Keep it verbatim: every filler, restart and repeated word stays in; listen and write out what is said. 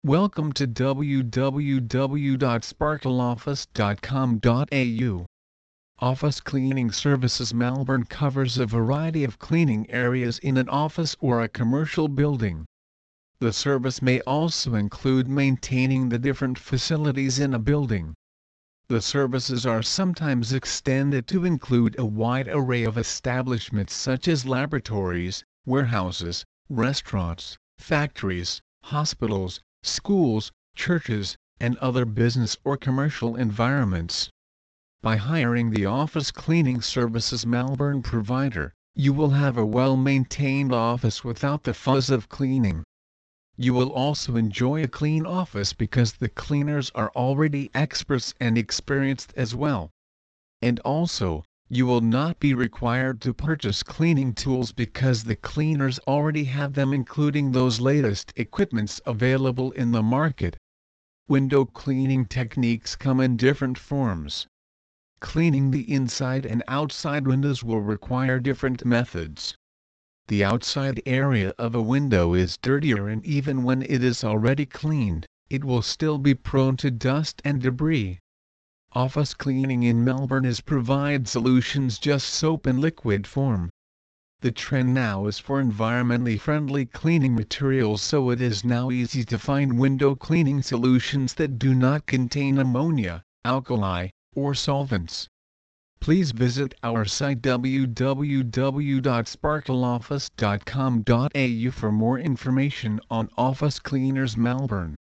Welcome to w w w dot sparkle office dot com dot a u. Office Cleaning Services Melbourne covers a variety of cleaning areas in an office or a commercial building. The service may also include maintaining the different facilities in a building. The services are sometimes extended to include a wide array of establishments such as laboratories, warehouses, restaurants, factories, hospitals, schools, churches, and other business or commercial environments. By hiring the Office Cleaning Services Melbourne provider, you will have a well-maintained office without the fuzz of cleaning. You will also enjoy a clean office because the cleaners are already experts and experienced as well. And also, you will not be required to purchase cleaning tools because the cleaners already have them, including those latest equipments available in the market. Window cleaning techniques come in different forms. Cleaning the inside and outside windows will require different methods. The outside area of a window is dirtier, and even when it is already cleaned, it will still be prone to dust and debris. Office cleaning in Melbourne is provide solutions just soap and liquid form. The trend now is for environmentally friendly cleaning materials, so it is now easy to find window cleaning solutions that do not contain ammonia, alkali, or solvents. Please visit our site w w w dot sparkle office dot com dot a u for more information on Office Cleaners Melbourne.